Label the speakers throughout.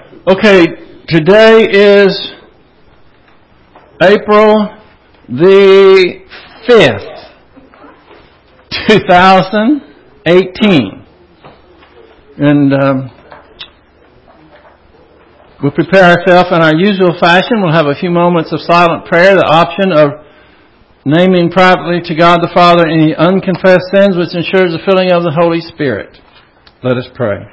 Speaker 1: Okay, today is April the 5th, 2018. And we'll prepare ourselves in our usual fashion. We'll have a few moments of silent prayer, the option of naming privately to God the Father any unconfessed sins, which ensures the filling of the Holy Spirit. Let us pray.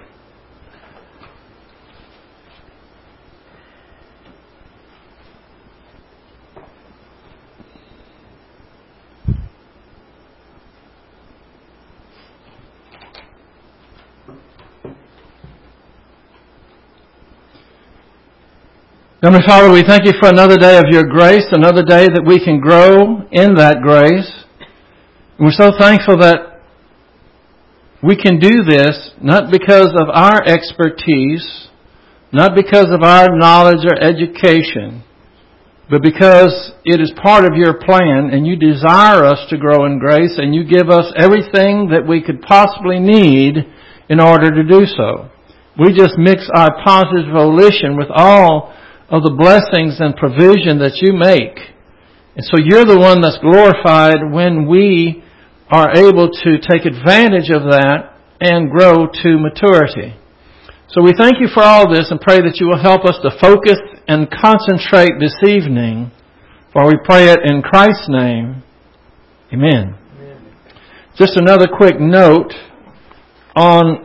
Speaker 1: Heavenly Father, we thank you for another day of your grace, another day that we can grow in that grace. And we're so thankful that we can do this not because of our expertise, not because of our knowledge or education, but because it is part of your plan and you desire us to grow in grace and you give us everything that we could possibly need in order to do so. We just mix our positive volition with all of the blessings and provision that you make. And so you're the one that's glorified when we are able to take advantage of that and grow to maturity. So we thank you for all this and pray that you will help us to focus and concentrate this evening, for we pray it in Christ's name. Amen. Amen. Just another quick note on,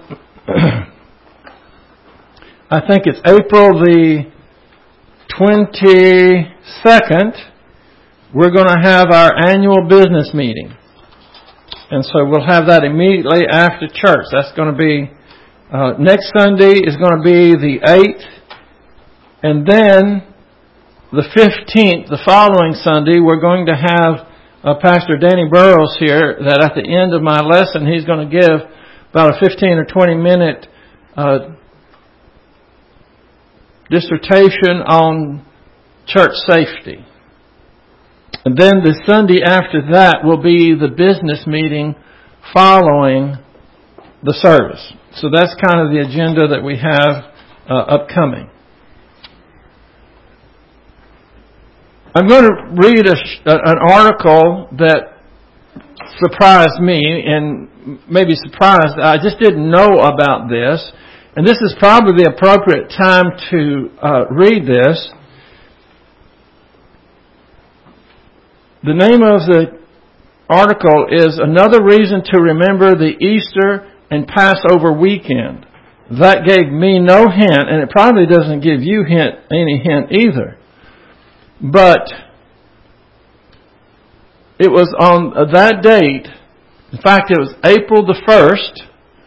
Speaker 1: I think it's April the 22nd, we're going to have our annual business meeting. And so we'll have that immediately after church. That's going to be, next Sunday is going to be the 8th. And then the 15th, the following Sunday, we're going to have Pastor Danny Burrows here, that at the end of my lesson, he's going to give about a 15 or 20 minute dissertation on church safety. And then the Sunday after that will be the business meeting following the service. So that's kind of the agenda that we have upcoming. I'm going to read an article that surprised me and maybe surprised. I just didn't know about this. And this is probably the appropriate time to read this. The name of the article is Another Reason to Remember the Easter and Passover Weekend. That gave me no hint, and it probably doesn't give you any hint either. But it was on that date, in fact it was April the 1st,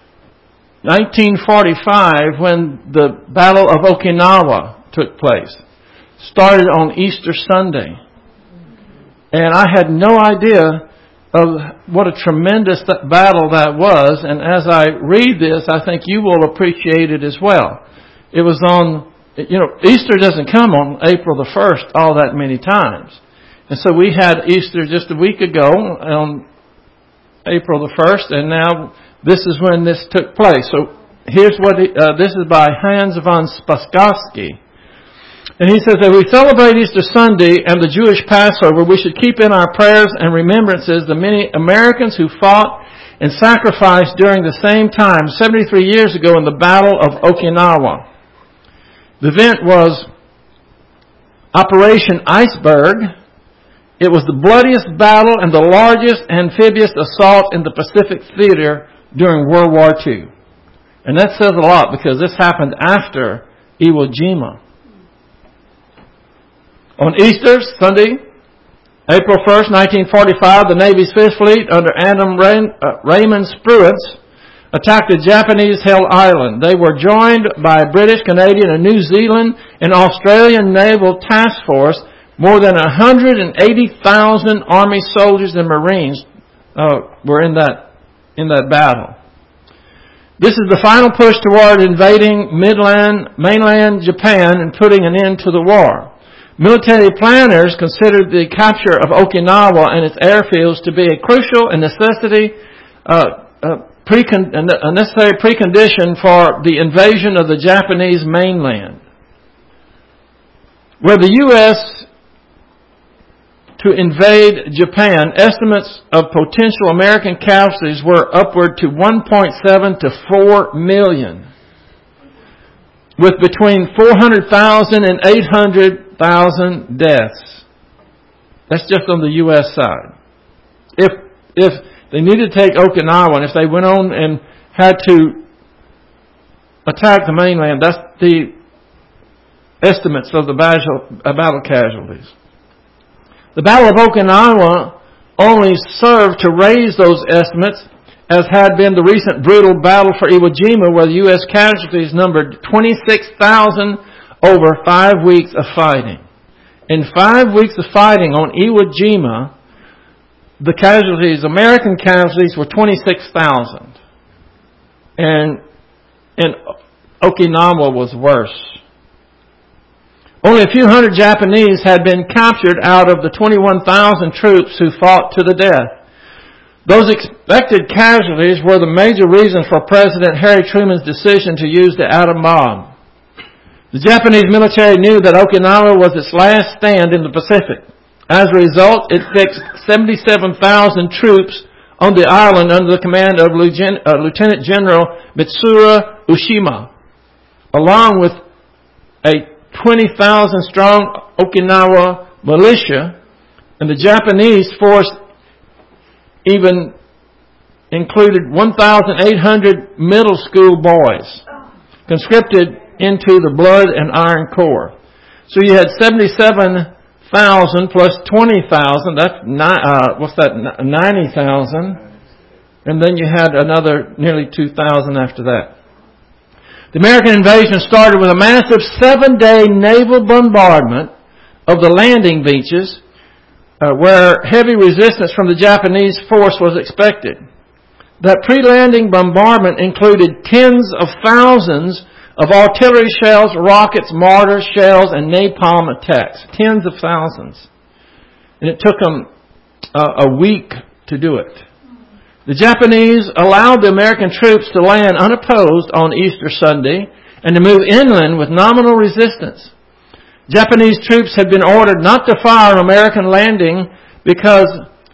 Speaker 1: 1945, when the Battle of Okinawa took place. Started on Easter Sunday. And I had no idea of what a tremendous battle that was. And as I read this, I think you will appreciate it as well. It was on, Easter doesn't come on April the 1st all that many times. And so we had Easter just a week ago on April the 1st, and now this is when this took place. So here's what this is by Hans von Spassky. And he says that we celebrate Easter Sunday and the Jewish Passover, we should keep in our prayers and remembrances the many Americans who fought and sacrificed during the same time, 73 years ago, in the Battle of Okinawa. The event was Operation Iceberg. It was the bloodiest battle and the largest amphibious assault in the Pacific Theater during World War II. And that says a lot because this happened after Iwo Jima. On Easter Sunday, April 1st, 1945, the Navy's Fifth Fleet under Admiral Raymond Spruance attacked a Japanese-held island. They were joined by a British, Canadian, and New Zealand and Australian Naval Task Force. More than 180,000 Army soldiers and Marines were in that battle. This is the final push toward invading mainland Japan and putting an end to the war. Military planners considered the capture of Okinawa and its airfields to be a crucial and necessary precondition for the invasion of the Japanese mainland. Were the U.S. to invade Japan, estimates of potential American casualties were upward to 1.7 to 4 million, with between 400,000 and 800,000 deaths. That's just on the U.S. side. If they needed to take Okinawa, and if they went on and had to attack the mainland, that's the estimates of the battle casualties. The Battle of Okinawa only served to raise those estimates, as had been the recent brutal battle for Iwo Jima, where the U.S. casualties numbered 26,000 over 5 weeks of fighting. In 5 weeks of fighting on Iwo Jima, the casualties, American casualties, were 26,000. And Okinawa was worse. Only a few hundred Japanese had been captured out of the 21,000 troops who fought to the death. Those expected casualties were the major reason for President Harry Truman's decision to use the atom bomb. The Japanese military knew that Okinawa was its last stand in the Pacific. As a result, it fixed 77,000 troops on the island under the command of Lieutenant General Mitsuru Ushima, along with a 20,000 strong Okinawa militia, and the Japanese force even included 1,800 middle school boys conscripted into the Blood and Iron Corps. So you had 77,000 plus 20,000, that's 90,000, and then you had another nearly 2,000 after that. The American invasion started with a massive 7-day naval bombardment of the landing beaches, where heavy resistance from the Japanese force was expected. That pre-landing bombardment included tens of thousands of artillery shells, rockets, mortars, shells, and napalm attacks. Tens of thousands. And it took them a week to do it. The Japanese allowed the American troops to land unopposed on Easter Sunday and to move inland with nominal resistance. Japanese troops had been ordered not to fire an American landing because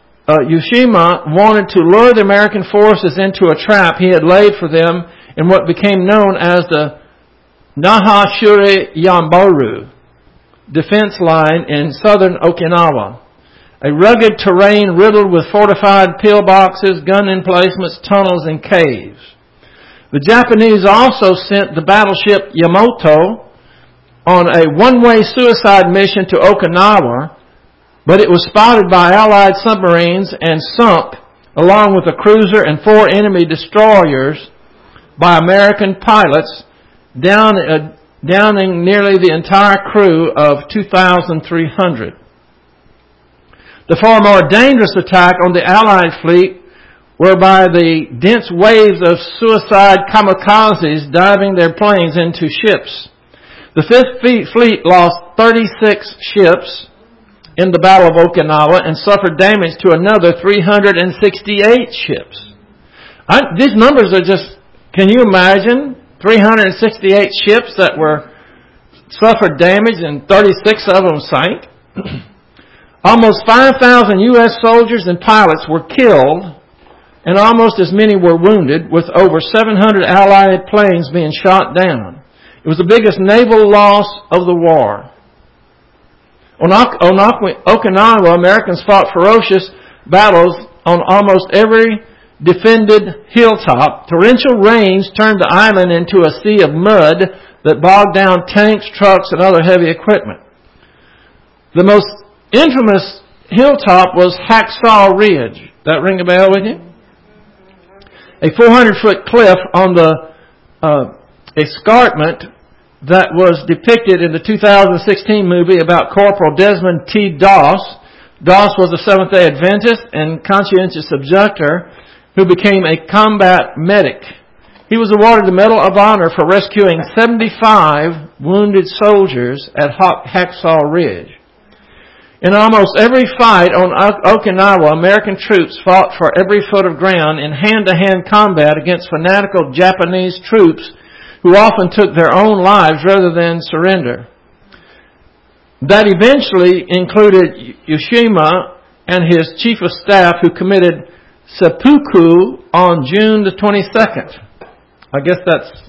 Speaker 1: Ushima wanted to lure the American forces into a trap he had laid for them in what became known as the Nahashuri Yamboru defense line in southern Okinawa. A rugged terrain riddled with fortified pillboxes, gun emplacements, tunnels, and caves. The Japanese also sent the battleship Yamato on a one-way suicide mission to Okinawa, but it was spotted by Allied submarines and sunk, along with a cruiser and 4 enemy destroyers, by American pilots, downing nearly the entire crew of 2,300. The far more dangerous attack on the Allied fleet were by the dense waves of suicide kamikazes diving their planes into ships. The Fifth Fleet lost 36 ships in the Battle of Okinawa and suffered damage to another 368 ships. These numbers are just, can you imagine? 368 ships that suffered damage and 36 of them sank. Almost 5,000 U.S. soldiers and pilots were killed, and almost as many were wounded, with over 700 Allied planes being shot down. It was the biggest naval loss of the war. On Okinawa, Americans fought ferocious battles on almost every defended hilltop. Torrential rains turned the island into a sea of mud that bogged down tanks, trucks, and other heavy equipment. The most infamous hilltop was Hacksaw Ridge. That ring a bell with you? A 400-foot cliff on the escarpment that was depicted in the 2016 movie about Corporal Desmond T. Doss. Doss was a Seventh-day Adventist and conscientious objector who became a combat medic. He was awarded the Medal of Honor for rescuing 75 wounded soldiers at Hacksaw Ridge. In almost every fight on Okinawa, American troops fought for every foot of ground in hand-to-hand combat against fanatical Japanese troops who often took their own lives rather than surrender. that eventually included Yoshima and his chief of staff, who committed seppuku on June the 22nd. I guess that's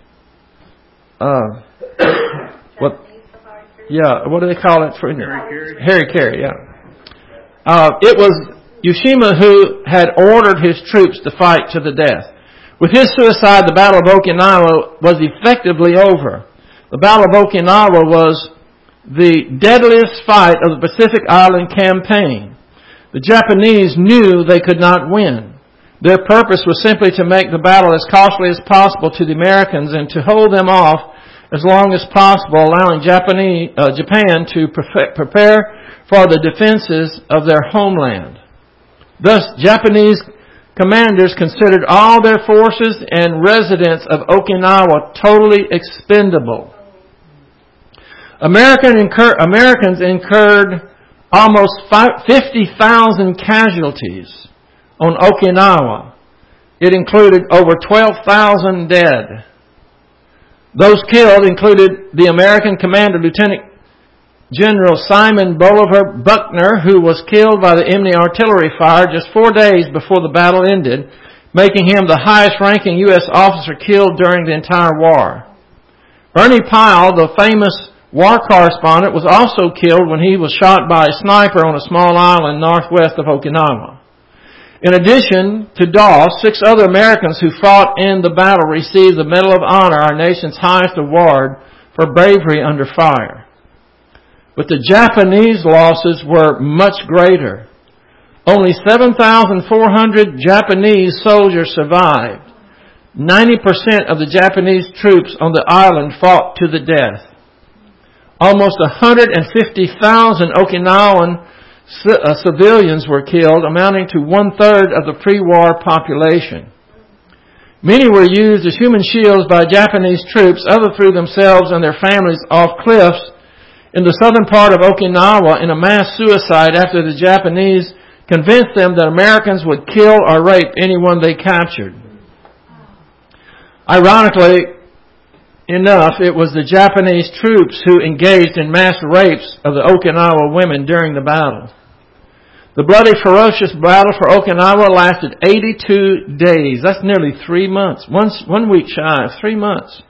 Speaker 1: what? Yeah, what do they call it for Harikiri? Yeah. It was Yoshima who had ordered his troops to fight to the death. With his suicide, the Battle of Okinawa was effectively over. The Battle of Okinawa was the deadliest fight of the Pacific Island Campaign. The Japanese knew they could not win. Their purpose was simply to make the battle as costly as possible to the Americans and to hold them off as long as possible, allowing Japan to prepare for the defenses of their homeland. Thus, Japanese commanders considered all their forces and residents of Okinawa totally expendable. Americans incurred almost 50,000 casualties on Okinawa. It included over 12,000 dead. Those killed included the American commander, Lieutenant General Simon Bolivar Buckner, who was killed by the enemy artillery fire just 4 days before the battle ended, making him the highest-ranking U.S. officer killed during the entire war. Ernie Pyle, the famous war correspondent, was also killed when he was shot by a sniper on a small island northwest of Okinawa. In addition to Doss, 6 other Americans who fought in the battle received the Medal of Honor, our nation's highest award for bravery under fire. But the Japanese losses were much greater. Only 7,400 Japanese soldiers survived. 90% of the Japanese troops on the island fought to the death. Almost 150,000 Okinawan civilians were killed, amounting to 1/3 of the pre-war population. Many were used as human shields by Japanese troops. Others threw themselves and their families off cliffs in the southern part of Okinawa in a mass suicide after the Japanese convinced them that Americans would kill or rape anyone they captured. Ironically enough, it was the Japanese troops who engaged in mass rapes of the Okinawa women during the battle. The bloody, ferocious battle for Okinawa lasted 82 days. That's nearly 3 months. 1 week shy of 3 months.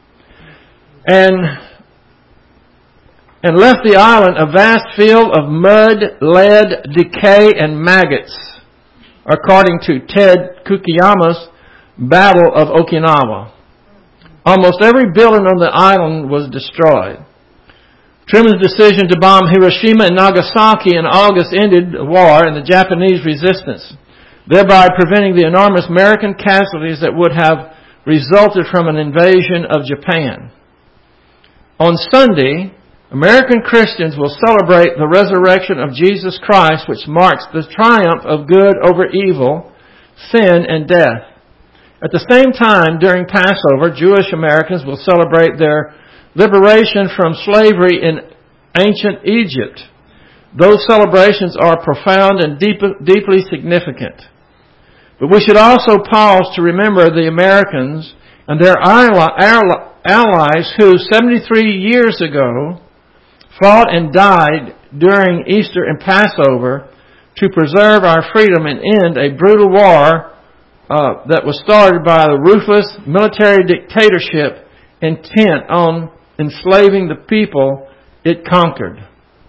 Speaker 1: And left the island a vast field of mud, lead, decay, and maggots, according to Ted Kukiyama's Battle of Okinawa. Almost every building on the island was destroyed. Truman's decision to bomb Hiroshima and Nagasaki in August ended the war and the Japanese resistance, thereby preventing the enormous American casualties that would have resulted from an invasion of Japan. On Sunday, American Christians will celebrate the resurrection of Jesus Christ, which marks the triumph of good over evil, sin, and death. At the same time, during Passover, Jewish Americans will celebrate their liberation from slavery in ancient Egypt. Those celebrations are profound and deeply significant. But we should also pause to remember the Americans and their allies who 73 years ago fought and died during Easter and Passover to preserve our freedom and end a brutal war that was started by the ruthless military dictatorship intent on enslaving the people it conquered.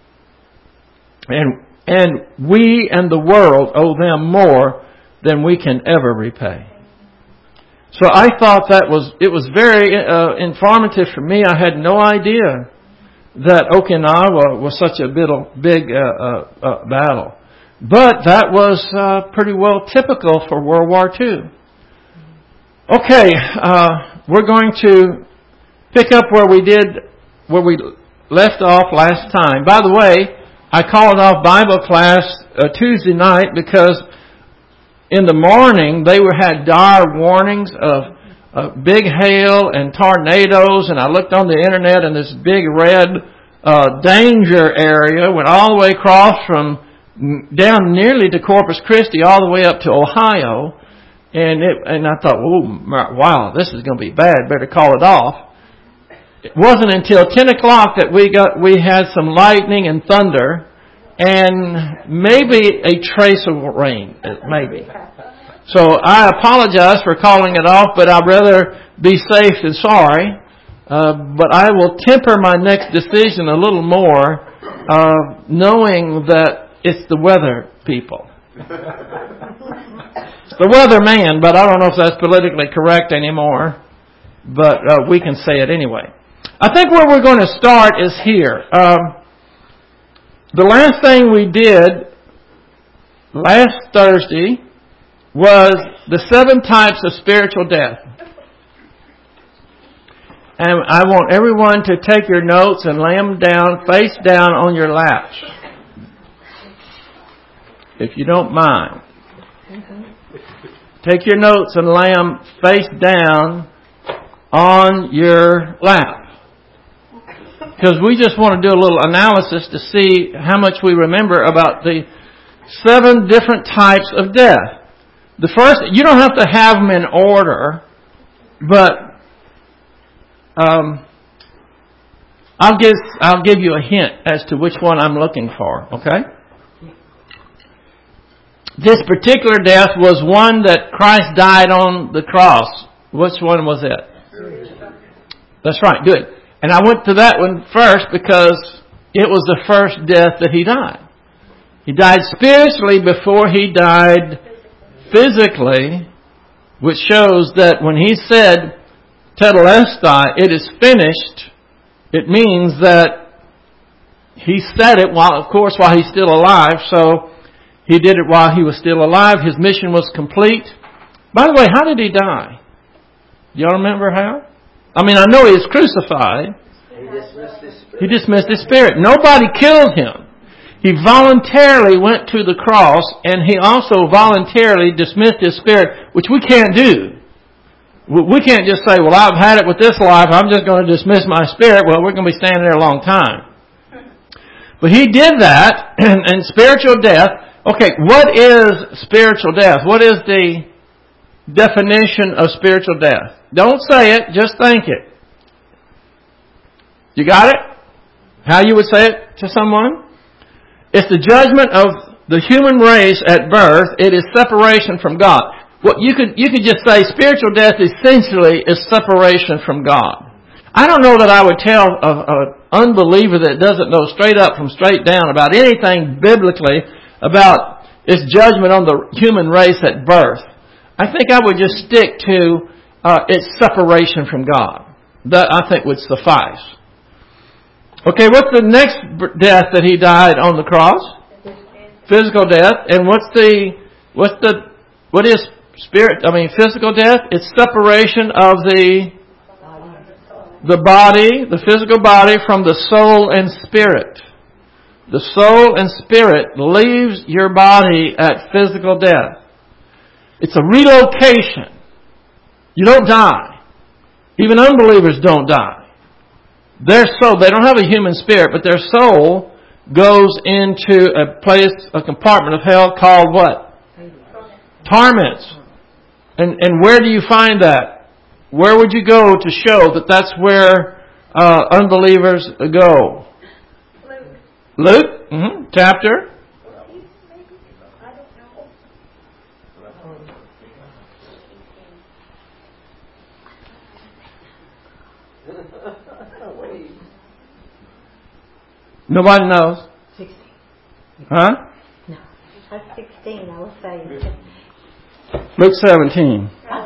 Speaker 1: And we and the world owe them more than we can ever repay. So I thought it was very informative for me. I had no idea that Okinawa was such a big battle. But that was pretty well typical for World War II. Okay, we're going to pick up where we left off last time. By the way, I called off Bible class Tuesday night because in the morning they had dire warnings of big hail and tornadoes, and I looked on the internet and this big red danger area went all the way across from down nearly to Corpus Christi all the way up to Ohio, and I thought, oh wow, this is going to be bad. Better call it off. It wasn't until 10 o'clock that we had some lightning and thunder and maybe a trace of rain, maybe. So I apologize for calling it off, but I'd rather be safe than sorry. But I will temper my next decision a little more, knowing that it's the weather people. It's the weather man, but I don't know if that's politically correct anymore. But we can say it anyway. I think where we're going to start is here. The last thing we did last Thursday was the 7 types of spiritual death. And I want everyone to take your notes and lay them down, face down on your laps. If you don't mind. Take your notes and lay them face down on your lap. Because we just want to do a little analysis to see how much we remember about the 7 different types of death. The first, you don't have to have them in order, but I'll give you a hint as to which one I'm looking for, okay? This particular death was one that Christ died on the cross. Which one was it? That's right, good. And I went to that one first because it was the first death that He died. He died spiritually before He died physically, which shows that when He said, Tetelestai, it is finished, it means that He said it while He's still alive, so He did it while He was still alive. His mission was complete. By the way, how did He die? Do y'all remember how? I mean, I know He was crucified. He dismissed His spirit. Nobody killed Him. He voluntarily went to the cross, and He also voluntarily dismissed His spirit, which we can't do. We can't just say, well, I've had it with this life, I'm just going to dismiss my spirit. Well, we're going to be standing there a long time. But He did that, and spiritual death. Okay, what is spiritual death? What is the definition of spiritual death? Don't say it, just think it. You got it? How you would say it to someone? It's the judgment of the human race at birth. It is separation from God. Well, you could just say spiritual death essentially is separation from God. I don't know that I would tell an unbeliever that doesn't know straight up from straight down about anything biblically about its judgment on the human race at birth. I think I would just stick to its separation from God. That, I think, would suffice. Okay, what's the next death that He died on the cross? Physical death. And what is physical death? It's separation of the body, the physical body, from the soul and spirit. The soul and spirit leaves your body at physical death. It's a relocation. You don't die. Even unbelievers don't die. Their soul, they don't have a human spirit, but their soul goes into a compartment of hell called what? Torments. And where do you find that? Where would you go to show that that's where unbelievers go? Luke? Mm-hmm. Chapter? Nobody knows?
Speaker 2: 16.
Speaker 1: Huh?
Speaker 2: No. That's 16, I was saying.
Speaker 1: Luke 17.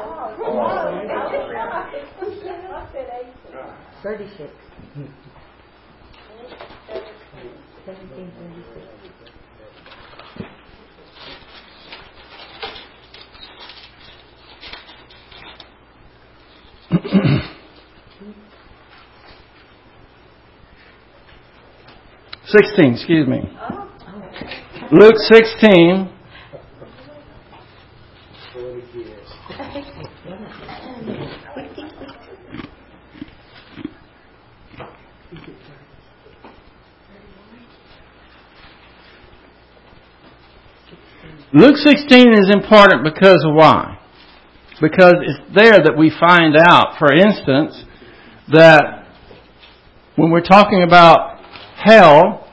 Speaker 2: 36. 17:36.
Speaker 1: Excuse me. Luke 16. Luke 16 is important because of why? Because it's there that we find out, for instance, that when we're talking about hell,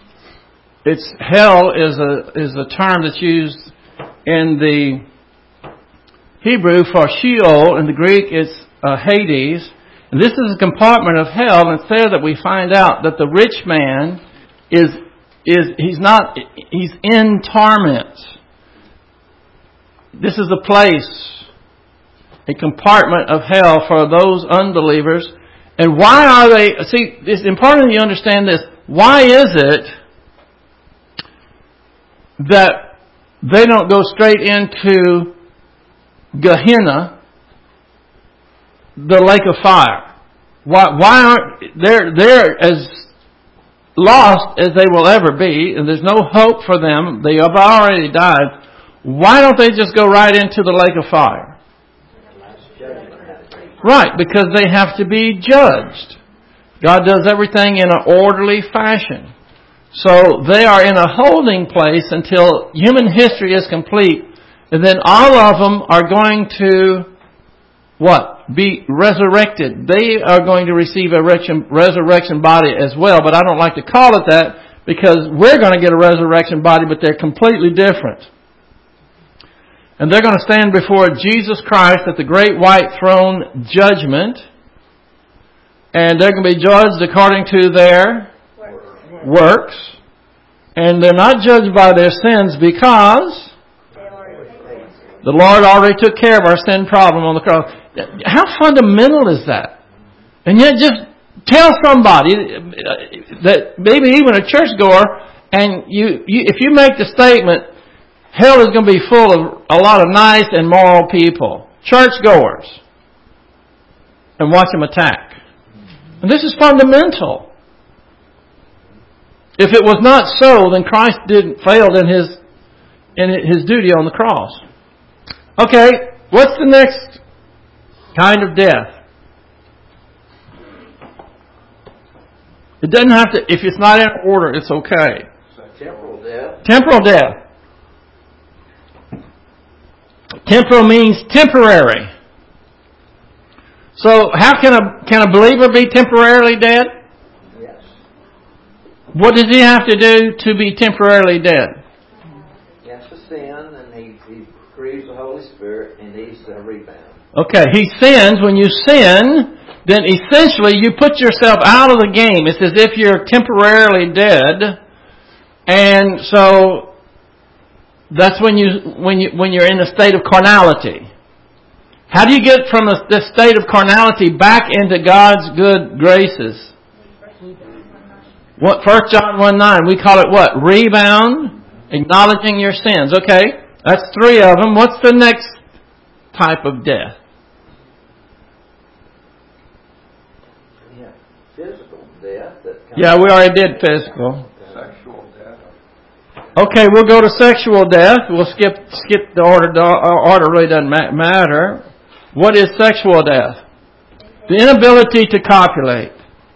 Speaker 1: hell is a term that's used in the Hebrew for Sheol. In the Greek, it's Hades. And this is a compartment of hell, and it's there that we find out that the rich man he's in torment. This is a place, a compartment of hell for those unbelievers. And why are they, see, it's important that you understand this. Why is it that they don't go straight into Gehenna, the lake of fire? Why aren't they're as lost as they will ever be, and there's no hope for them. They have already died. Why don't they just go right into the lake of fire? Right, because they have to be judged. God does everything in an orderly fashion. So they are in a holding place until human history is complete, and then all of them are going to be resurrected. They are going to receive a resurrection body as well, but I don't like to call it that because we're going to get a resurrection body, but they're completely different. And they're going to stand before Jesus Christ at the great white throne judgment, and they're going to be judged according to their works. And they're not judged by their sins because the Lord already took care of our sin problem on the cross. How fundamental is that? And yet just tell somebody that maybe even a churchgoer, and if you make the statement, hell is going to be full of a lot of nice and moral people, churchgoers, and watch them attack. And this is fundamental. If it was not so, then Christ failed in his duty on the cross. Okay, what's the next kind of death? It doesn't have to, if it's not in order, it's okay.
Speaker 3: So temporal death.
Speaker 1: Temporal death. Temporal means temporary. So how can a believer be temporarily dead?
Speaker 3: Yes.
Speaker 1: What does he have to do to be temporarily dead?
Speaker 3: He has to sin, and he grieves the Holy Spirit, and needs a rebound.
Speaker 1: Okay, he sins. When you sin, then essentially you put yourself out of the game. It's as if you're temporarily dead, and so that's when you're in a state of carnality. How do you get from this state of carnality back into God's good graces? 1 John 1:9, we call it what? Rebound, acknowledging your sins. Okay, that's 3 of them. What's the next type of death?
Speaker 3: Yeah, physical death.
Speaker 1: Yeah, we already did physical.
Speaker 3: Sexual death.
Speaker 1: Okay, we'll go to sexual death. We'll skip the order. The order really doesn't matter. What is sexual death? The inability to copulate.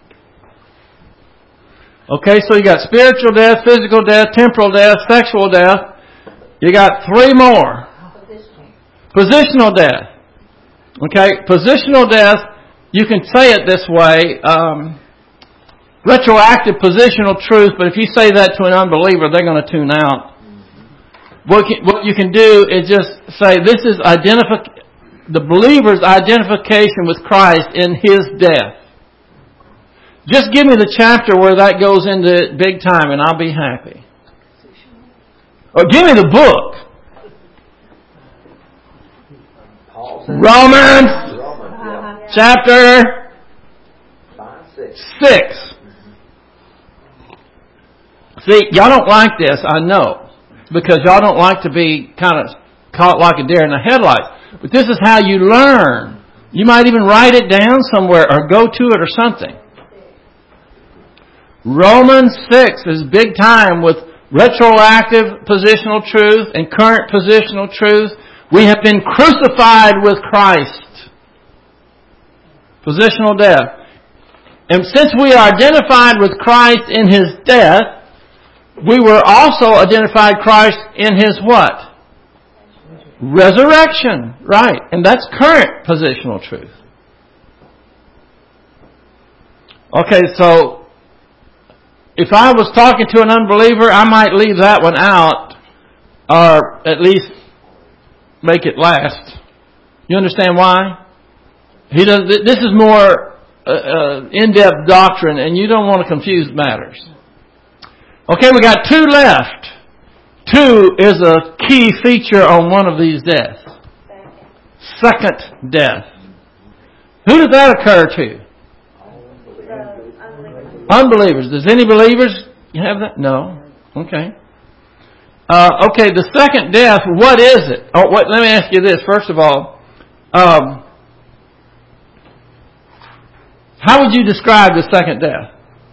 Speaker 1: Okay, so you got spiritual death, physical death, temporal death, sexual death. You got 3 more. Positional death. Okay, positional death, you can say it this way, retroactive positional truth, but if you say that to an unbeliever, they're going to tune out. What you can do is just say, this is the believer's identification with Christ in His death. Just give me the chapter where that goes into big time and I'll be happy. Or give me the book. Romans chapter 6. See, y'all don't like this, I know, because y'all don't like to be kind of caught like a deer in the headlights. But this is how you learn. You might even write it down somewhere or go to it or something. Romans 6 is big time with retroactive positional truth and current positional truth. We have been crucified with Christ. Positional death. And since we are identified with Christ in His death, we were also identified Christ in His what? Resurrection. Right. And that's current positional truth. Okay, so if I was talking to an unbeliever, I might leave that one out, or at least make it last. You understand why? This is more in-depth doctrine, and you don't want to confuse matters. Okay, we got 2 left. 2 is a key feature on one of these deaths. Second death. Who does that occur to? Unbelievers. Does any believers have that? No. Okay. Okay, the second death, what is it? Oh, let me ask you this, first of all. How would you describe the second death?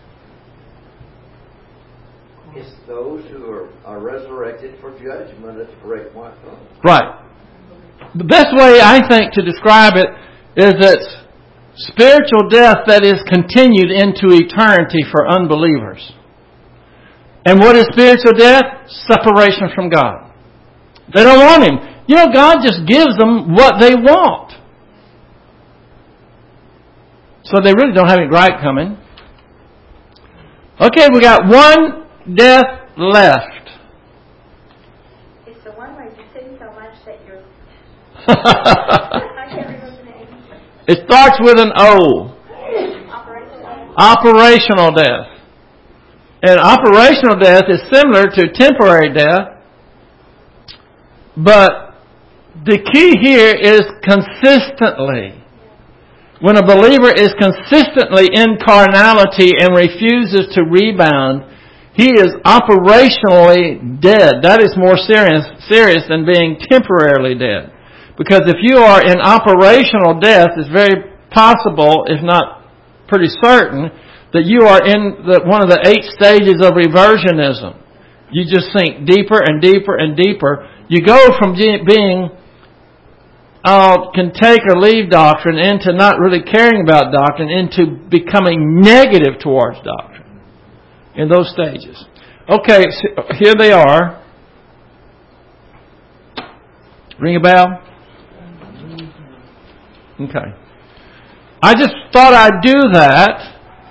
Speaker 3: It's those who are resurrected for judgment at the great white throne.
Speaker 1: Right. The best way, I think, to describe it is it's spiritual death that is continued into eternity for unbelievers. And what is spiritual death? Separation from God. They don't want Him. You know, God just gives them what they want. So they really don't have any gripe coming. Okay, we got 1 death left.
Speaker 2: It's the one where you sin so much that you're... I can't remember the name.
Speaker 1: It starts with an O. Operational death. And operational death is similar to temporary death. But the key here is consistently. When a believer is consistently in carnality and refuses to rebound, he is operationally dead. That is more serious than being temporarily dead. Because if you are in operational death, it's very possible, if not pretty certain, that you are in one of the 8 stages of reversionism. You just sink deeper and deeper and deeper. You go from being can take or leave doctrine into not really caring about doctrine into becoming negative towards doctrine in those stages. Okay, so here they are. Ring a bell? Okay. I just thought I'd do that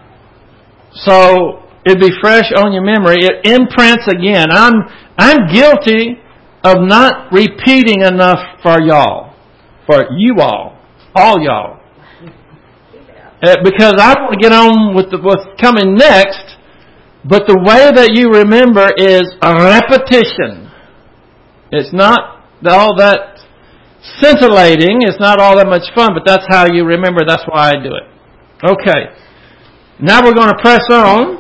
Speaker 1: so it'd be fresh on your memory. It imprints again. I'm guilty of not repeating enough for y'all. For you all y'all. Because I want to get on with what's coming next, but the way that you remember is a repetition. It's not all that scintillating, it's not all that much fun, but that's how you remember, that's why I do it. Okay. Now we're going to press on.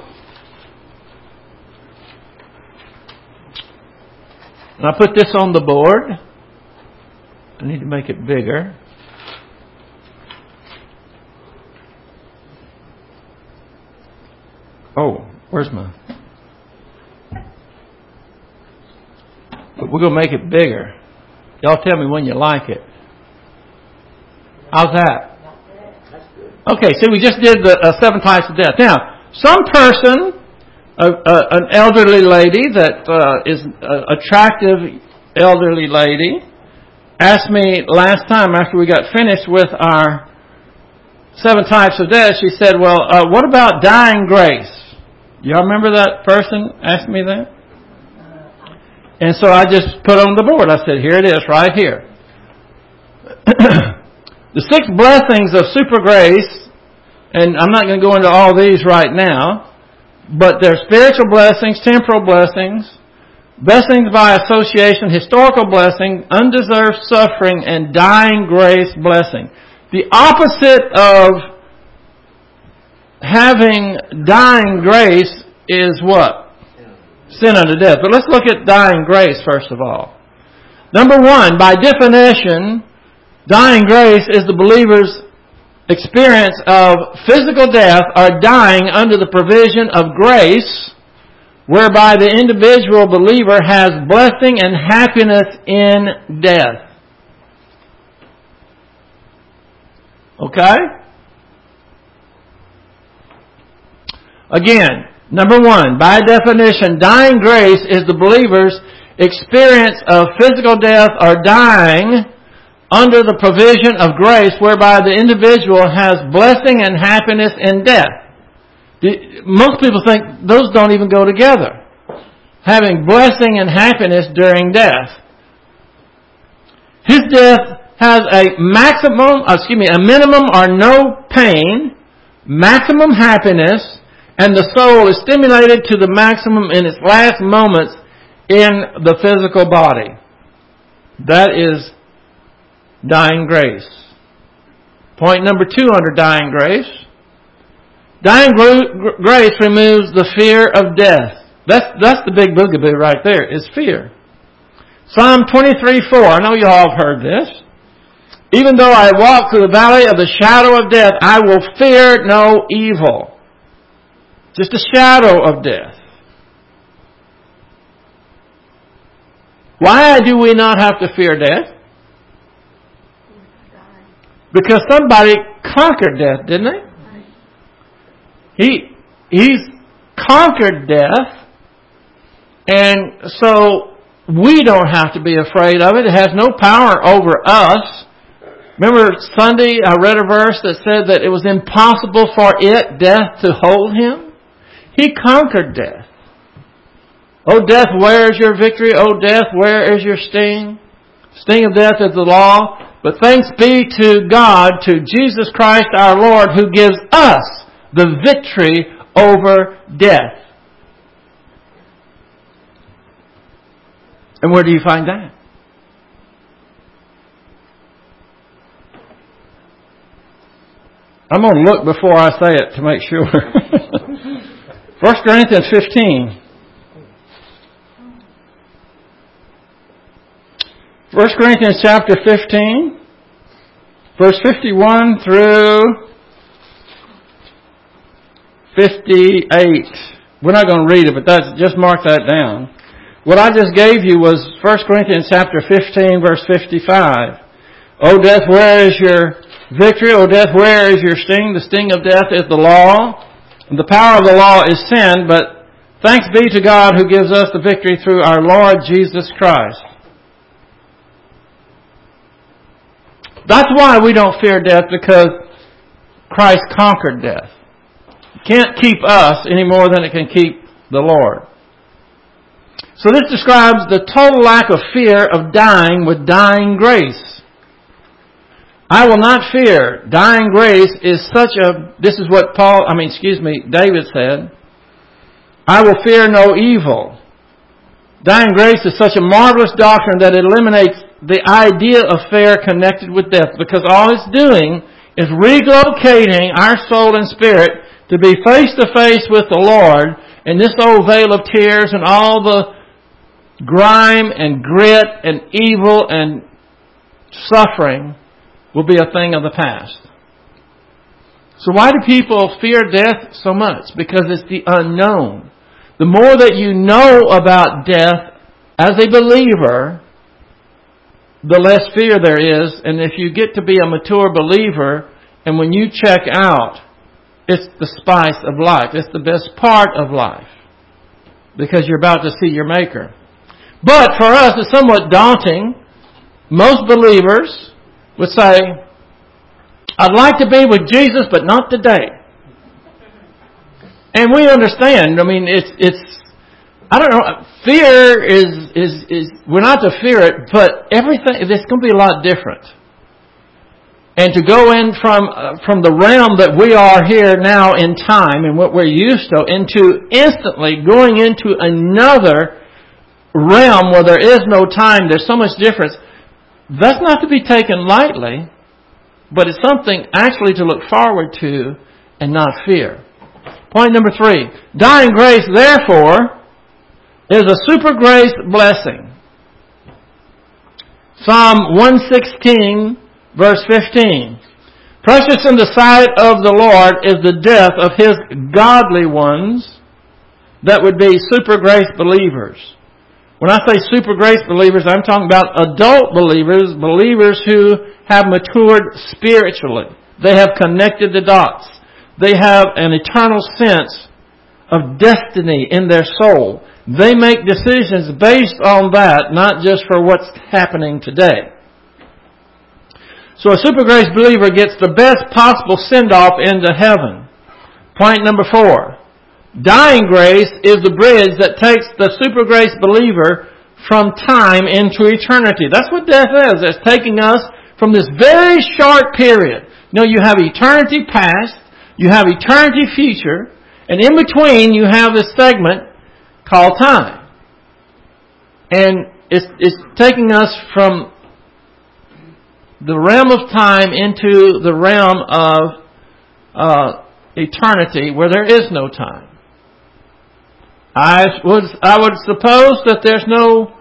Speaker 1: And I put this on the board. I need to make it bigger. Oh, where's my... But we're going to make it bigger. Y'all tell me when you like it. How's that? Okay, so we just did the 7 types of death. Now, some person, an elderly lady that is an attractive elderly lady, asked me last time after we got finished with our 7 types of death, she said, well, what about dying grace? Y'all remember that person asked me that? And so I just put on the board. I said, here it is, right here. The 6 blessings of super grace, and I'm not going to go into all these right now, but they're spiritual blessings, temporal blessings, blessings by association, historical blessing, undeserved suffering, and dying grace blessing. The opposite of having dying grace is what? Sin unto death. But let's look at dying grace first of all. Number 1, by definition, dying grace is the believer's experience of physical death or dying under the provision of grace, whereby the individual believer has blessing and happiness in death. Okay? Again, number 1, by definition, dying grace is the believer's experience of physical death or dying under the provision of grace whereby the individual has blessing and happiness in death. Most people think those don't even go together. Having blessing and happiness during death. His death has a minimum or no pain, maximum happiness, and the soul is stimulated to the maximum in its last moments in the physical body. That is dying grace. Point number 2 under dying grace. Dying grace removes the fear of death. That's the big boogaboo right there, is fear. Psalm 23:4, I know you all have heard this. Even though I walk through the valley of the shadow of death, I will fear no evil. Just a shadow of death. Why do we not have to fear death? Because somebody conquered death, didn't he? He's conquered death, and so we don't have to be afraid of it. It has no power over us. Remember Sunday I read a verse that said that it was impossible for death, to hold him? He conquered death. O death, where is your victory? O death, where is your sting? Sting of death is the law. But thanks be to God, to Jesus Christ our Lord, who gives us the victory over death. And where do you find that? I'm going to look before I say it to make sure. 1 Corinthians 15. 1 Corinthians chapter 15, verse 51 through 58. We're not going to read it, but just mark that down. What I just gave you was 1 Corinthians chapter 15, verse 55. O death, where is your victory? O death, where is your sting? The sting of death is the law, and the power of the law is sin, but thanks be to God who gives us the victory through our Lord Jesus Christ. That's why we don't fear death, because Christ conquered death. It can't keep us any more than it can keep the Lord. So this describes the total lack of fear of dying with dying grace. I will not fear. Dying grace is this is what David said. I will fear no evil. Dying grace is such a marvelous doctrine that it eliminates the idea of fear connected with death, because all it's doing is relocating our soul and spirit to be face to face with the Lord, and this old veil of tears and all the grime and grit and evil and suffering will be a thing of the past. So why do people fear death so much? Because it's the unknown. The more that you know about death as a believer, the less fear there is. And if you get to be a mature believer, and when you check out, it's the spice of life. It's the best part of life, because you're about to see your Maker. But for us, it's somewhat daunting. Most believers would say, I'd like to be with Jesus, but not today. And we understand. I mean, it's I don't know. Fear is we're not to fear it, but everything, it's going to be a lot different. And to go in from the realm that we are here now in time and what we're used to, into instantly going into another realm where there is no time, there's so much difference. That's not to be taken lightly, but it's something actually to look forward to and not fear. Point number 3. Dying grace, therefore, is a super grace blessing. Psalm 116, verse 15. Precious in the sight of the Lord is the death of His godly ones. That would be super grace believers. When I say super grace believers, I'm talking about adult believers, believers who have matured spiritually. They have connected the dots. They have an eternal sense of destiny in their soul. They make decisions based on that, not just for what's happening today. So a super grace believer gets the best possible send-off into heaven. Point number 4. Dying grace is the bridge that takes the super grace believer from time into eternity. That's what death is. It's taking us from this very short period. You know, you have eternity past, you have eternity future, and in between you have this segment called time. And it's taking us from the realm of time into the realm of eternity where there is no time. I would suppose that there's no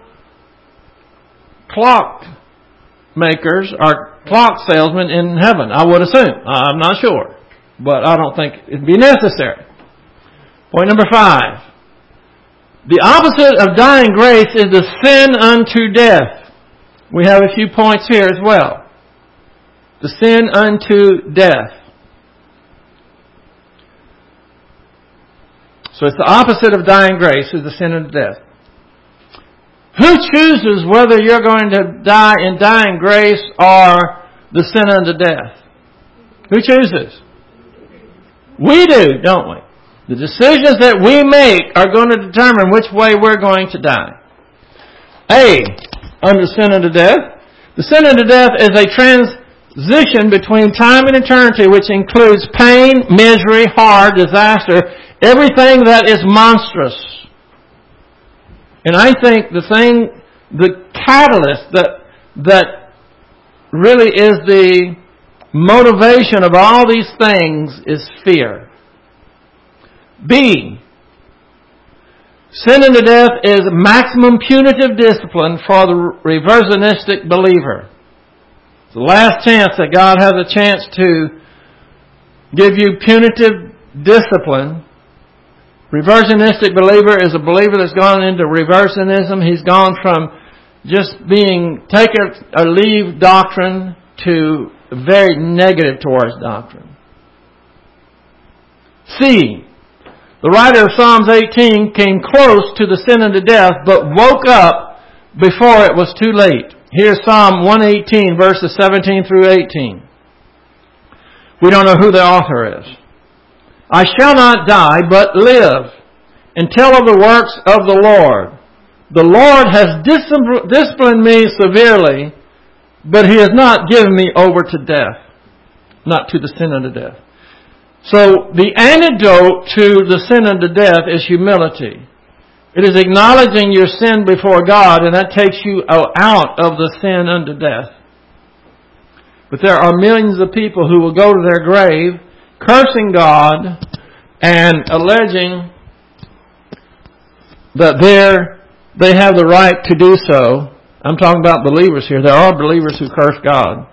Speaker 1: clock makers or clock salesmen in heaven. I would assume. I'm not sure. But I don't think it'd be necessary. Point number 5. The opposite of dying grace is the sin unto death. We have a few points here as well. The sin unto death. So it's the opposite of dying grace is the sin unto death. Who chooses whether you're going to die in dying grace or the sin unto death? Who chooses? We do, don't we? The decisions that we make are going to determine which way we're going to die. A, under sin unto death. The sin unto death is a transition between time and eternity, which includes pain, misery, horror, disaster, everything that is monstrous. And I think the catalyst that really is the motivation of all these things is fear. B, sin unto death is maximum punitive discipline for the reversionistic believer. It's the last chance that God has a chance to give you punitive discipline. Reversionistic believer is a believer that's gone into reversionism. He's gone from just being take it or leave doctrine to very negative towards doctrine. C, the writer of Psalms 18 came close to the sin unto death, but woke up before it was too late. Here's Psalm 118, verses 17 through 18. We don't know who the author is. I shall not die, but live, and tell of the works of the Lord. The Lord has disciplined me severely, but He has not given me over to death, not to the sin unto death. So the antidote to the sin unto death is humility. It is acknowledging your sin before God, and that takes you out of the sin unto death. But there are millions of people who will go to their grave cursing God and alleging that they have the right to do so. I'm talking about believers here. There are believers who curse God.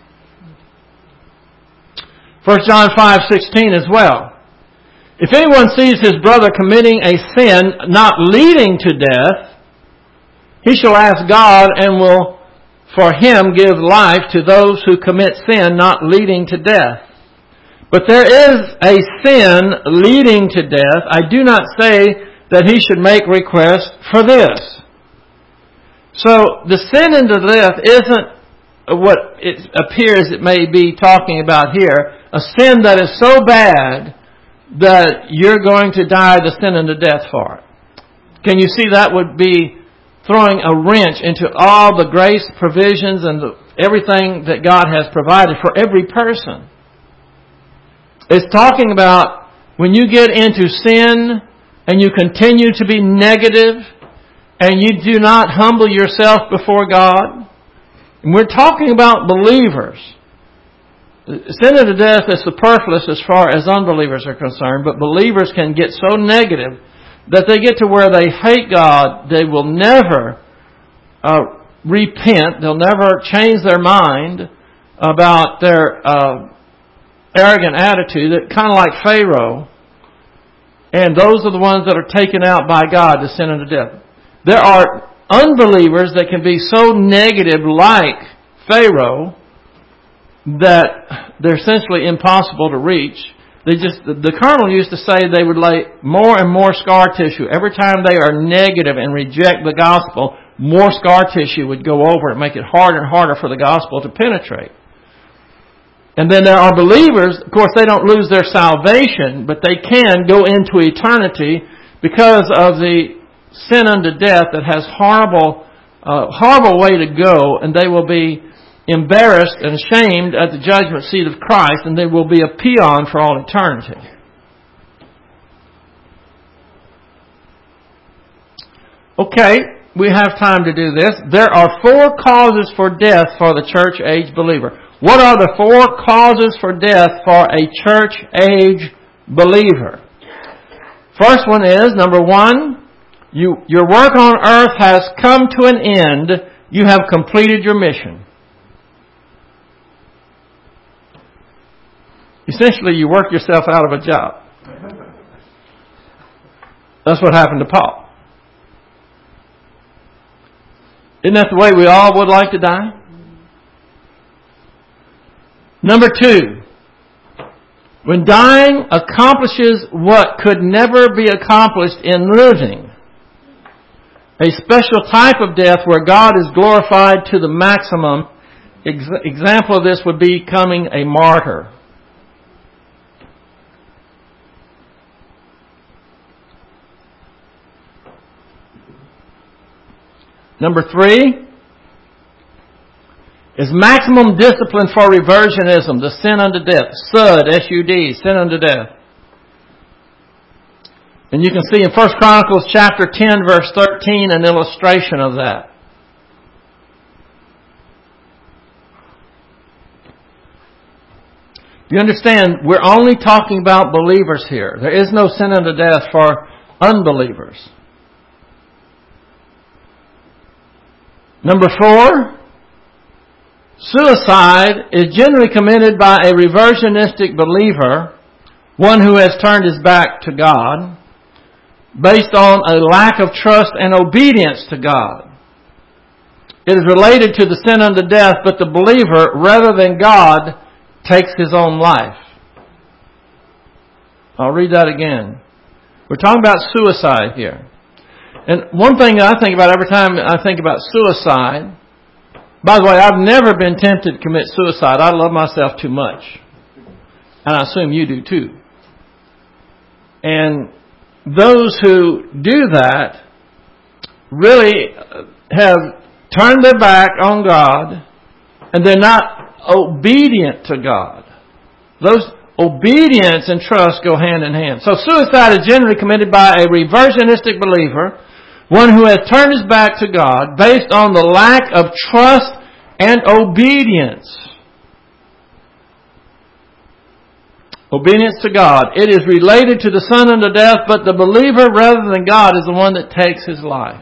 Speaker 1: 1 John 5:16 as well. If anyone sees his brother committing a sin not leading to death, he shall ask God and will for him give life to those who commit sin not leading to death. But there is a sin leading to death. I do not say that he should make request for this. So the sin unto death isn't what it appears it may be talking about here. A sin that is so bad that you're going to die the sin unto death for it. Can you see that would be throwing a wrench into all the grace provisions and everything that God has provided for every person? It's talking about when you get into sin and you continue to be negative and you do not humble yourself before God. And we're talking about believers. Sin unto death is superfluous as far as unbelievers are concerned, but believers can get so negative that they get to where they hate God. They will never repent. They'll never change their mind about their arrogant attitude, that kind of like Pharaoh. And those are the ones that are taken out by God to sin unto death. There are unbelievers that can be so negative like Pharaoh that they're essentially impossible to reach. The colonel used to say they would lay more and more scar tissue. Every time they are negative and reject the gospel, more scar tissue would go over it, make it harder and harder for the gospel to penetrate. And then there are believers, of course they don't lose their salvation, but they can go into eternity because of the sin unto death that has horrible way to go, and they will be embarrassed and ashamed at the judgment seat of Christ, and they will be a peon for all eternity. Okay, we have time to do this. There are 4 causes for death for the church age believer. What are the 4 causes for death for a church age believer? First one is, number 1, your work on earth has come to an end. You have completed your mission. Essentially, you work yourself out of a job. That's what happened to Paul. Isn't that the way we all would like to die? Number 2, when dying accomplishes what could never be accomplished in living, a special type of death where God is glorified to the maximum. Example of this would be becoming a martyr. Number 3 is maximum discipline for reversionism, the sin unto death. SUD, S-U-D, sin unto death. And you can see in 1 Chronicles chapter 10, verse 13, an illustration of that. You understand, we're only talking about believers here. There is no sin unto death for unbelievers. Number 4, suicide is generally committed by a reversionistic believer, one who has turned his back to God, based on a lack of trust and obedience to God. It is related to the sin unto death, but the believer, rather than God, takes his own life. I'll read that again. We're talking about suicide here. And one thing that I think about every time I think about suicide, by the way, I've never been tempted to commit suicide. I love myself too much. And I assume you do too. And those who do that really have turned their back on God, and they're not obedient to God. Those obedience and trust go hand in hand. So suicide is generally committed by a reversionistic believer, one who has turned his back to God based on the lack of trust and obedience. Obedience to God. It is related to the son unto death, but the believer rather than God is the one that takes his life.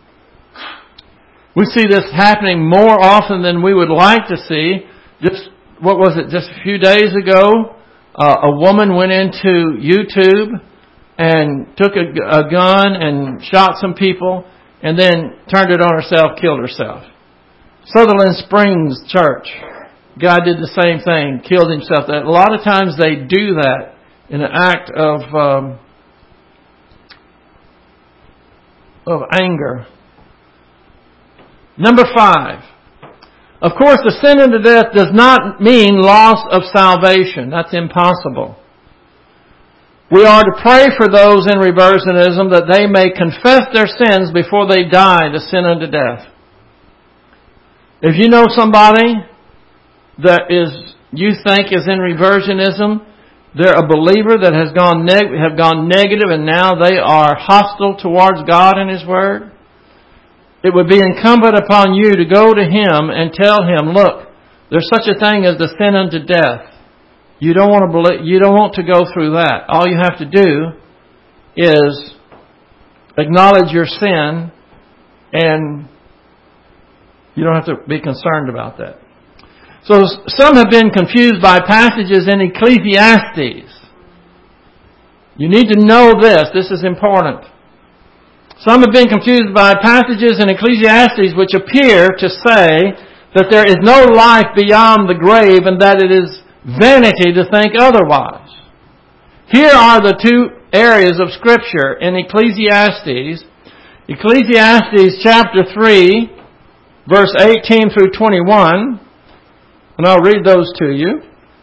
Speaker 1: We see this happening more often than we would like to see. Just a few days ago, a woman went into YouTube and took a gun and shot some people and then turned it on herself, killed herself. Sutherland Springs Church, guy did the same thing, killed himself. A lot of times they do that in an act of anger. Number 5. Of course, the sin unto death does not mean loss of salvation. That's impossible. We are to pray for those in reversionism that they may confess their sins before they die to sin unto death. If you know somebody that you think is in reversionism, they're a believer that have gone negative and now they are hostile towards God and His Word, it would be incumbent upon you to go to him and tell him, look, there's such a thing as the sin unto death. You don't want to go through that. All you have to do is acknowledge your sin, and you don't have to be concerned about that. So some have been confused by passages in Ecclesiastes. You need to know this. This is important. Some have been confused by passages in Ecclesiastes which appear to say that there is no life beyond the grave and that it is vanity to think otherwise. Here are the 2 areas of Scripture in Ecclesiastes. Ecclesiastes chapter 3, verse 18 through 21. And I'll read those to you.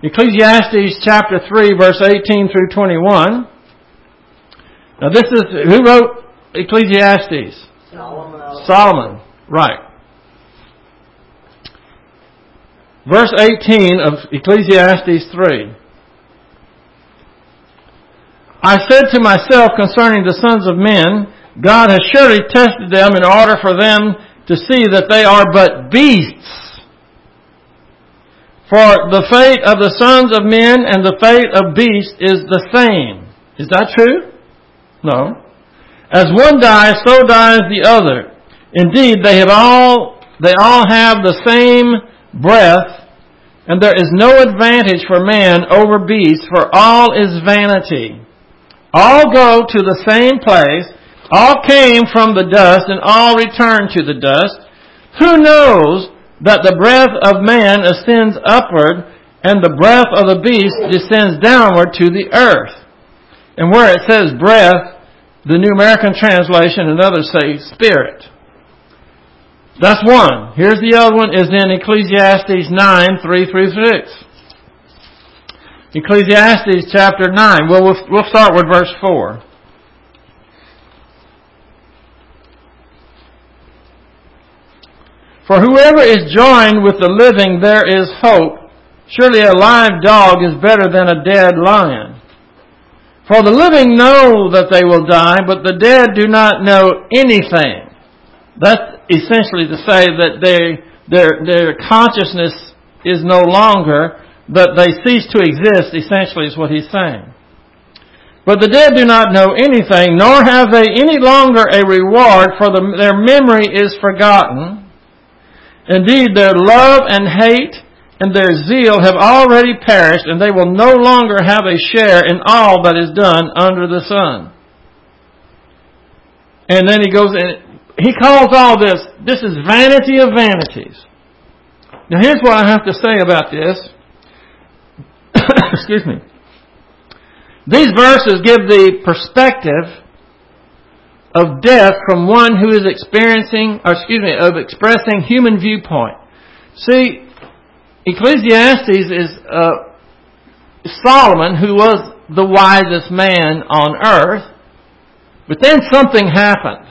Speaker 1: Ecclesiastes chapter 3, verse 18 through 21. Now this is, who wrote Ecclesiastes? Solomon. Right. Verse 18 of Ecclesiastes 3. I said to myself concerning the sons of men, God has surely tested them in order for them to see that they are but beasts. For the fate of the sons of men and the fate of beasts is the same. Is that true? No. As one dies, so dies the other. Indeed, they all have the same breath, and there is no advantage for man over beasts, for all is vanity. All go to the same place, all came from the dust, and all return to the dust. Who knows that the breath of man ascends upward, and the breath of the beast descends downward to the earth? And where it says breath, the New American Translation and others say spirit. That's one. Here's the other one, is in Ecclesiastes 9, 3 through 6. Ecclesiastes chapter 9. We'll start with verse 4. For whoever is joined with the living, there is hope. Surely a live dog is better than a dead lion. For the living know that they will die, but the dead do not know anything. That's essentially to say that their consciousness is no longer, that they cease to exist, essentially is what he's saying. But the dead do not know anything, nor have they any longer a reward, for their memory is forgotten. Indeed, their love and hate and their zeal have already perished, and they will no longer have a share in all that is done under the sun. And then he goes in, he calls all this is vanity of vanities. Now here's what I have to say about this. Excuse me. These verses give the perspective of death from one who is expressing human viewpoint. See, Ecclesiastes is Solomon, who was the wisest man on earth, but then something happened.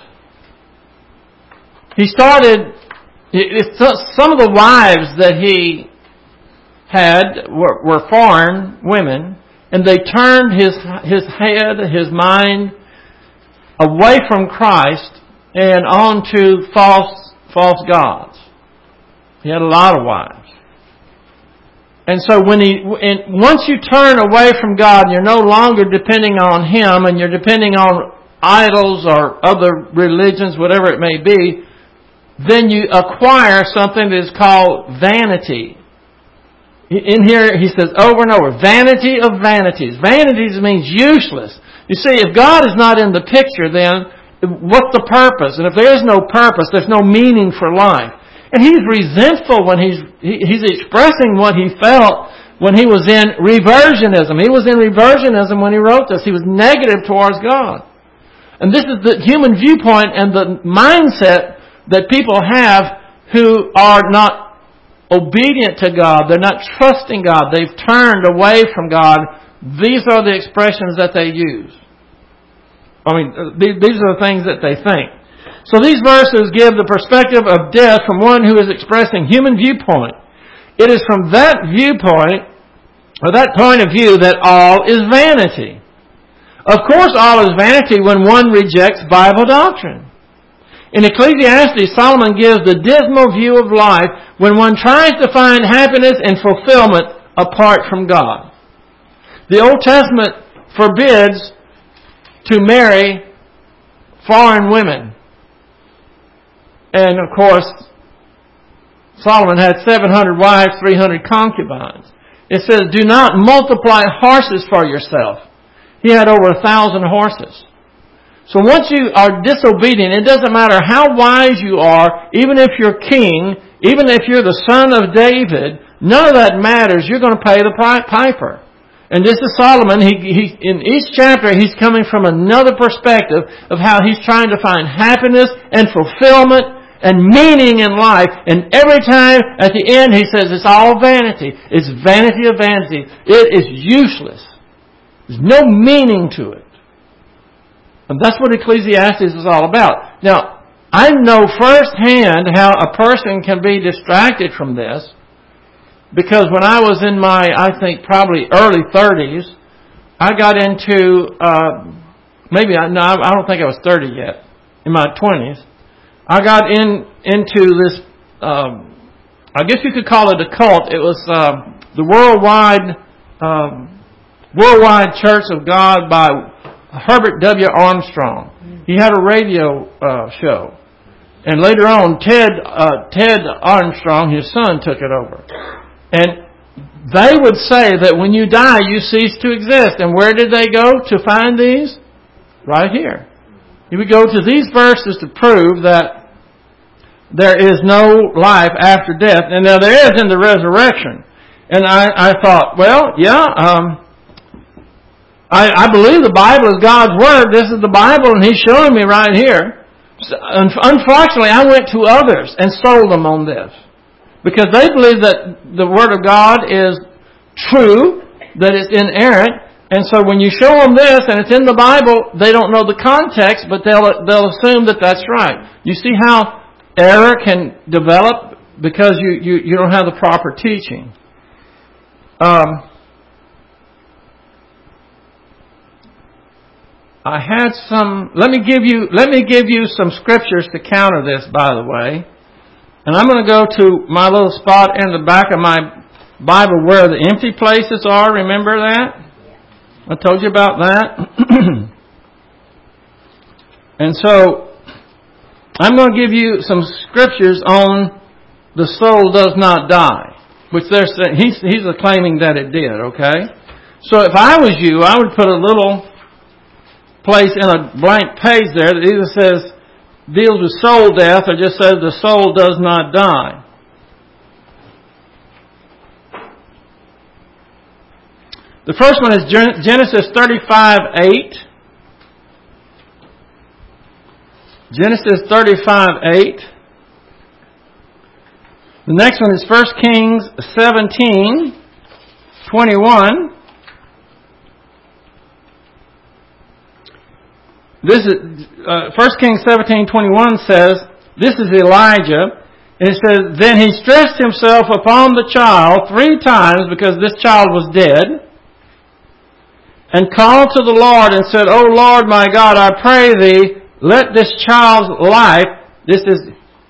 Speaker 1: He started, some of the wives that he had were foreign women, and they turned his head, his mind, away from Christ and on to false gods. He had a lot of wives. And so once you turn away from God and you're no longer depending on Him and you're depending on idols or other religions, whatever it may be, then you acquire something that is called vanity. In here he says over and over, vanity of vanities. Vanities means useless. You see, if God is not in the picture, then what's the purpose? And if there is no purpose, there's no meaning for life. And he's resentful when he's expressing what he felt when he was in reversionism. He was in reversionism when he wrote this. He was negative towards God. And this is the human viewpoint and the mindset that people have who are not obedient to God. They're not trusting God. They've turned away from God. These are the expressions that they use. These are the things that they think. So these verses give the perspective of death from one who is expressing human viewpoint. It is from that viewpoint, or that point of view, that all is vanity. Of course, all is vanity when one rejects Bible doctrine. In Ecclesiastes, Solomon gives the dismal view of life when one tries to find happiness and fulfillment apart from God. The Old Testament forbids to marry foreign women. And of course, Solomon had 700 wives, 300 concubines. It says, do not multiply horses for yourself. He had over 1,000 horses. So once you are disobedient, it doesn't matter how wise you are, even if you're king, even if you're the son of David, none of that matters. You're going to pay the piper. And this is Solomon. He in each chapter, he's coming from another perspective of how he's trying to find happiness and fulfillment and meaning in life. And every time at the end he says it's all vanity. It's vanity of vanity. It is useless. There's no meaning to it. And that's what Ecclesiastes is all about. Now, I know firsthand how a person can be distracted from this, because when I was in my, I think, probably early 30s, I got into, I don't think I was 30 yet, in my 20s. I got into this, I guess you could call it a cult. It was the Worldwide Church of God by Herbert W. Armstrong. He had a radio show. And later on, Ted Armstrong, his son, took it over. And they would say that when you die, you cease to exist. And where did they go to find these? Right here. You would go to these verses to prove that there is no life after death. And now there is in the resurrection. And I thought, well, yeah, I believe the Bible is God's Word. This is the Bible, and He's showing me right here. So, unfortunately, I went to others and sold them on this, because they believe that the Word of God is true, that it's inerrant, and so when you show them this and it's in the Bible, they don't know the context, but they'll assume that that's right. You see how error can develop because you don't have the proper teaching. I had some. Let me give you some scriptures to counter this, by the way. And I'm going to go to my little spot in the back of my Bible where the empty places are. Remember that? I told you about that. And so I'm going to give you some scriptures on the soul does not die, which they're saying he's claiming that it did. Okay. So if I was you, I would put a little place in a blank page there that either says deals with soul death or just says the soul does not die. The first one is Genesis 35:8. Genesis 35:8. The next one is 1 Kings 17:21. This is 1 Kings 17:21 says, this is Elijah, and it says, then he stretched himself upon the child 3 times because this child was dead, and called to the Lord and said, O Lord my God, I pray thee, let this child's life, this is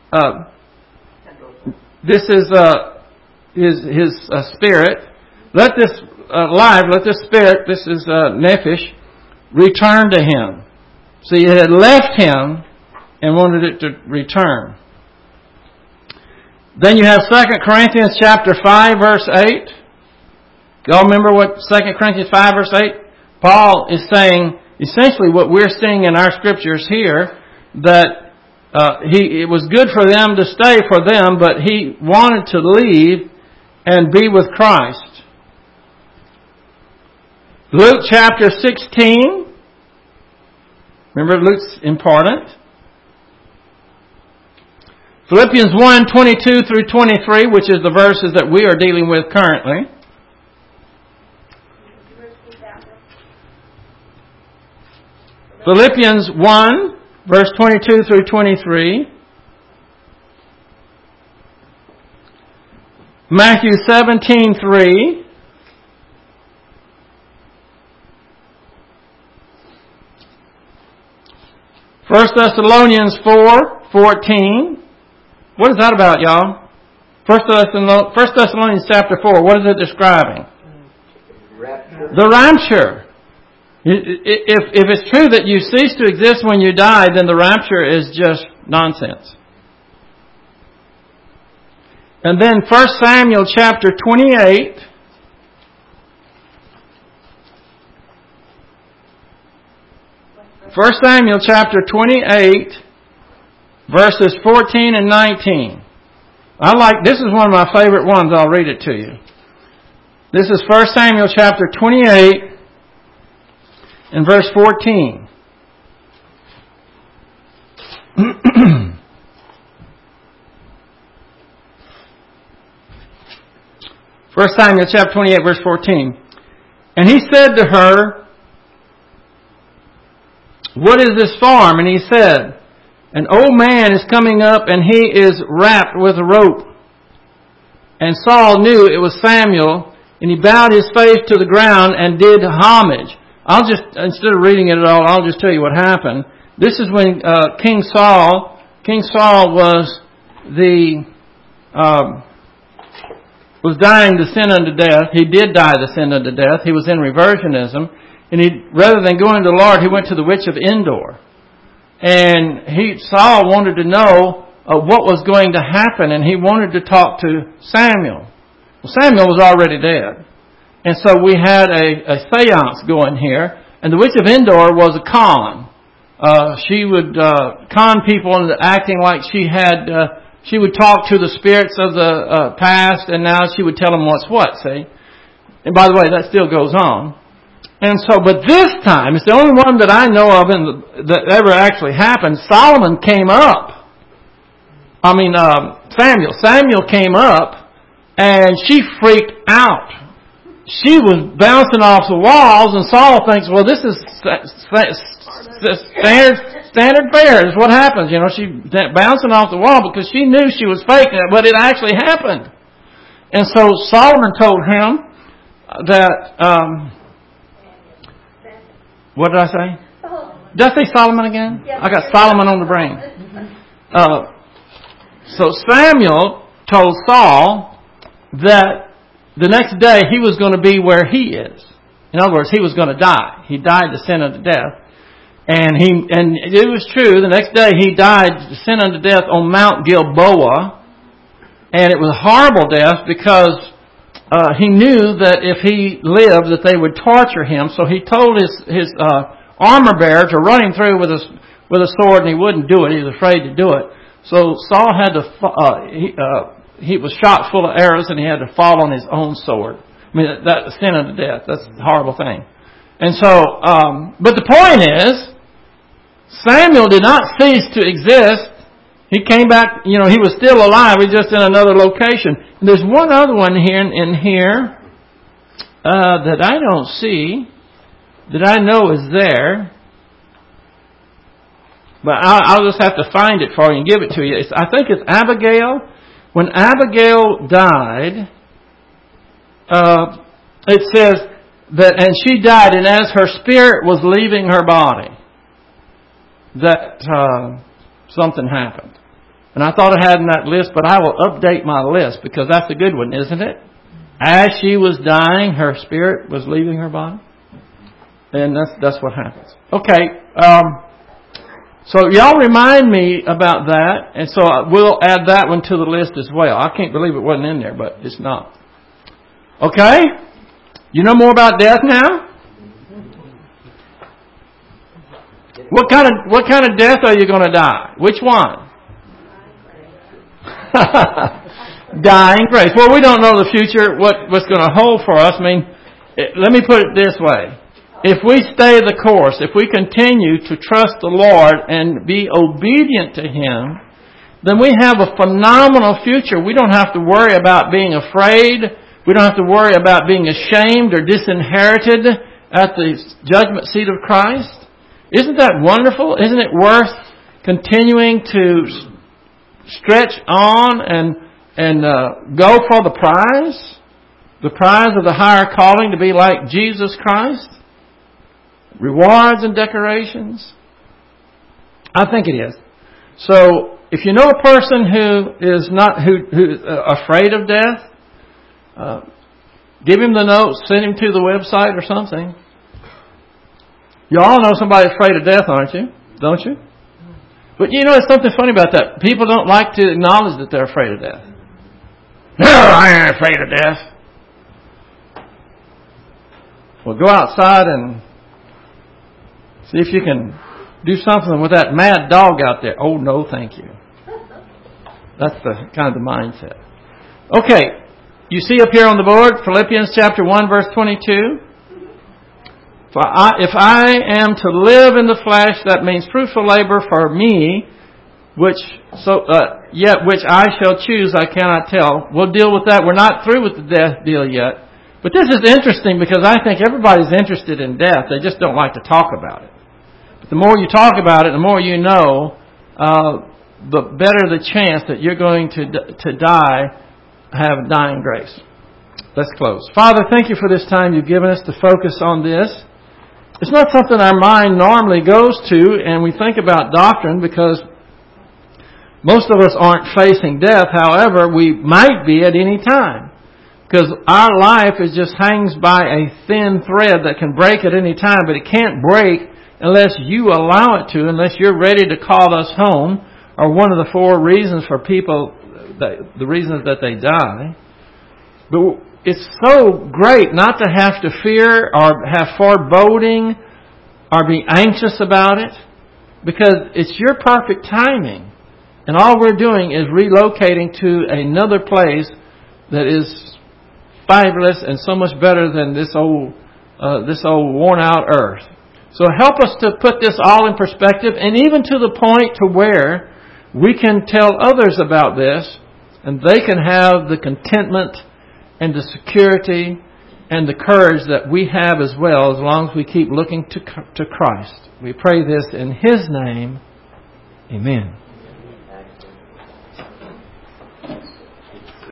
Speaker 1: his spirit, let this life, let this spirit, this is nephesh, return to him. See, it had left him and wanted it to return. Then you have 2 Corinthians chapter 5, verse 8. Y'all remember what 2 Corinthians 5, verse 8? Paul is saying essentially what we're seeing in our scriptures here, that it was good for them to stay for them, but he wanted to leave and be with Christ. Luke chapter 16. Remember, Luke's important. Philippians 1:22 through 23, which is the verses that we are dealing with currently. Philippians 1, verse 22 through 23. Matthew 17:3. 1 Thessalonians 4:14. What is that about, y'all? 1 Thessalonians chapter 4. What is it describing?
Speaker 3: Rapture.
Speaker 1: The rapture. If it's true that you cease to exist when you die, then the rapture is just nonsense. And then 1 Samuel chapter 28. First Samuel chapter 28, verses 14 and 19. This is one of my favorite ones. I'll read it to you. This is 1 Samuel chapter 28 and verse 14. 1 Samuel chapter 28, verse 14. And he said to her, what is this farm? And he said, an old man is coming up and he is wrapped with a rope. And Saul knew it was Samuel, and he bowed his face to the ground and did homage. Instead of reading it at all, I'll just tell you what happened. This is when King Saul was dying to sin unto death. He did die to sin unto death. He was in reversionism. And rather than going to the Lord, he went to the witch of Endor. And Saul wanted to know what was going to happen, and he wanted to talk to Samuel. Well, Samuel was already dead. And so we had a seance going here, and the witch of Endor was a con. She would con people into acting like she would talk to the spirits of the past, and now she would tell them what's what, see? And by the way, that still goes on. And so, but this time, it's the only one that I know of that ever actually happened. Samuel came up, and she freaked out. She was bouncing off the walls, and Saul thinks, well, this is standard fare is what happens. She bouncing off the wall because she knew she was faking it, but it actually happened. And so Solomon told him that, what did I say? Did I say Solomon again?
Speaker 2: Yes.
Speaker 1: I got Solomon on the brain. So Samuel told Saul that the next day he was going to be where he is. In other words, he was going to die. He died to sin unto death. And it was true. The next day he died to sin unto death on Mount Gilboa. And it was a horrible death because he knew that if he lived that they would torture him. So he told his armor bearer to run him through with a sword, and he wouldn't do it. He was afraid to do it. So Saul had to he was shot full of arrows, and he had to fall on his own sword. I mean, that's sin unto death. That's a horrible thing. And so, but the point is, Samuel did not cease to exist. He came back, he was still alive. He's just in another location. And there's one other one here that I don't see, that I know is there. But I'll just have to find it for you and give it to you. I think it's Abigail. When Abigail died, it says that, and she died, and as her spirit was leaving her body, that something happened. And I thought I had in that list, but I will update my list because that's a good one, isn't it? As she was dying, her spirit was leaving her body. And that's what happens. Okay. So y'all remind me about that, and so we'll add that one to the list as well. I can't believe it wasn't in there, but it's not. Okay? You know more about death now? What kind of death are you going to die? Which one? Dying grace. Well, we don't know the future, what's going to hold for us. I mean, let me put it this way. If we stay the course, if we continue to trust the Lord and be obedient to Him, then we have a phenomenal future. We don't have to worry about being afraid. We don't have to worry about being ashamed or disinherited at the judgment seat of Christ. Isn't that wonderful? Isn't it worth continuing to stretch on and go for the prize of the higher calling to be like Jesus Christ? Rewards and decorations? I think it is. So, if you know a person who's afraid of death, give him the note, send him to the website or something. You all know somebody afraid of death, aren't you? Don't you? But there's something funny about that. People don't like to acknowledge that they're afraid of death. No, I ain't afraid of death. Well, go outside and see if you can do something with that mad dog out there. Oh, no, thank you. That's the kind of the mindset. Okay, you see up here on the board, Philippians chapter 1, verse 22. If I am to live in the flesh, that means fruitful labor for me Yet which I shall choose, I cannot tell. We'll deal with that. We're not through with the death deal yet. But this is interesting because I think everybody's interested in death. They just don't like to talk about it. But the more you talk about it, the more you know, the better the chance that you're going to die, have dying grace. Let's close. Father, thank you for this time you've given us to focus on this. It's not something our mind normally goes to, and we think about doctrine because most of us aren't facing death. However, we might be at any time. Because our life just hangs by a thin thread that can break at any time, but it can't break unless you allow it to, unless you're ready to call us home, or one of the 4 reasons for people, the reasons that they die. But it's so great not to have to fear or have foreboding or be anxious about it, because it's your perfect timing. And all we're doing is relocating to another place that is fabulous and so much better than this old worn out earth. So help us to put this all in perspective, and even to the point to where we can tell others about this, and they can have the contentment and the security and the courage that we have as well, as long as we keep looking to Christ. We pray this in His name. Amen.